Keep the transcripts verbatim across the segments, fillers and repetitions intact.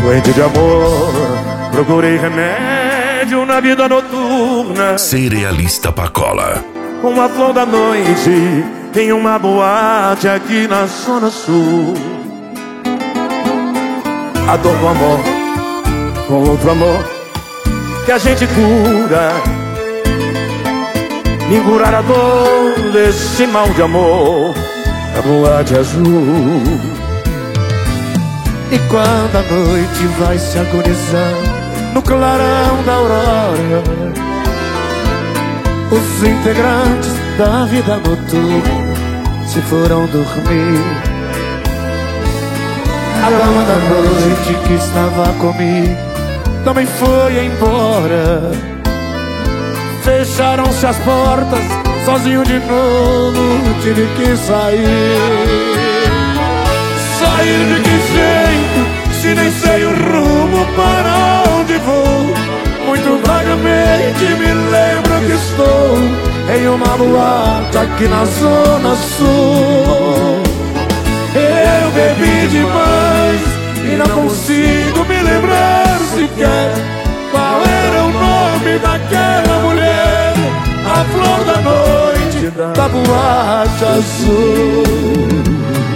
Doente de amor, procurei remédio na vida noturna. Cerealista Pacola. Uma flor da noite em uma boate aqui na Zona Sul. A dor do amor com outro amor que a gente cura. Me curar a dor desse mal de amor na boate azul. E quando a noite vai se agonizando no clarão da aurora, os integrantes da vida noturna se foram dormir. A dama da noite que estava comigo também foi embora. Fecharam-se as portas, sozinho de novo tive que sair. Sair de que jeito, se nem sei o rumo para onde vou? Muito vagamente me lembro que estou em uma boate aqui na Zona Sul. Eu bebi demais e não consigo me lembrar sequer qual era o nome daquela mulher, a flor da noite da boate azul.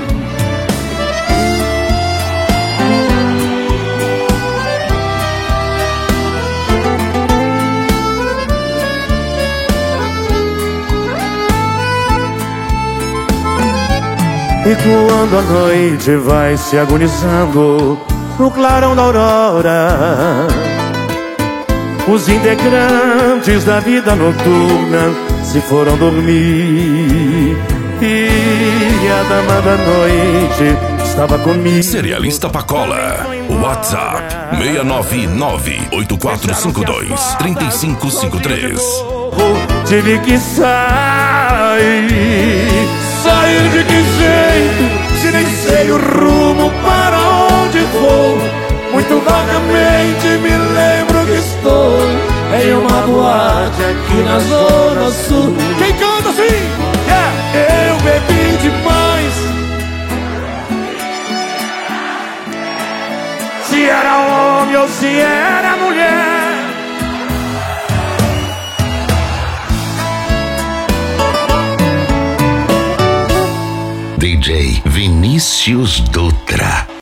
E quando a noite vai se agonizando no clarão da aurora, os integrantes da vida noturna se foram dormir. E a dama da noite estava comigo. Cerealista Pacola. WhatsApp seis nove nove, oito quatro cinco dois, três cinco cinco três. Tive que sair. Sair de que jeito, se nem sei o rumo para onde vou? Muito vagamente me lembro que estou em uma boate aqui na Zona Sul. Quem canta assim? Yeah. Eu bebi demais. Se era homem ou se era mulher, D J Vinícius Dutra.